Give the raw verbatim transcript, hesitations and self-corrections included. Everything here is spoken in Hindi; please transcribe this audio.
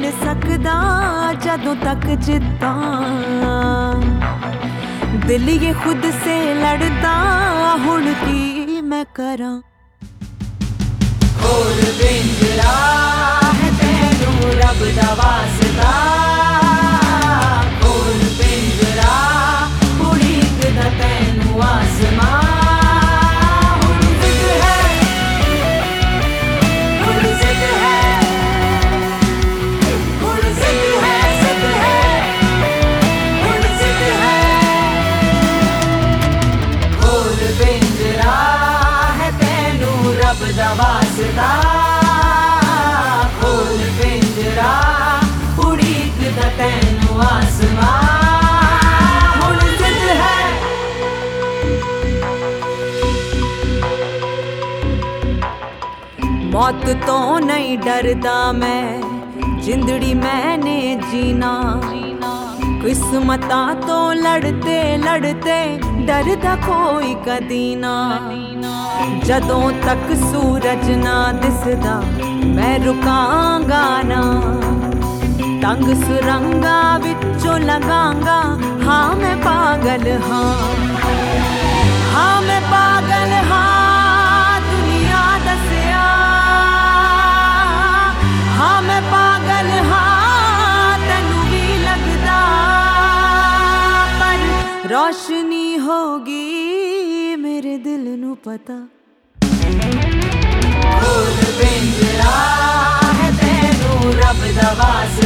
मिल सकदा जदों तक जिद्दां दिल ये खुद से लड़दा हुण की मैं करां। खोल पिंजरा है तैनू रब दा वास्ता, खोल पिंजरा उड़ीकदा तैनू आसमां। वास्ता खोल पिंजरा उड़ीकदा तैनू आसमां। हुण जिद है मौत तो नहीं डरदा मैं, जिंदड़ी मैंने जीना किस्मतां तो लड़ते लड़ते डरदा कोई कदी ना। जदों तक सूरज ना दिसदा मैं रुकांगा ना, तंग सुरंगा विचों लगांगा। हाँ मैं पागल हाँ, हाँ मैं पागल हाँ दुनिया दसिया। हाँ मैं पागल हाँ तैनू भी लगदा, पर रोशनी होगी मेरे दिल नू पता। खोल पिंजरा है तैनू रब दा वास्ता।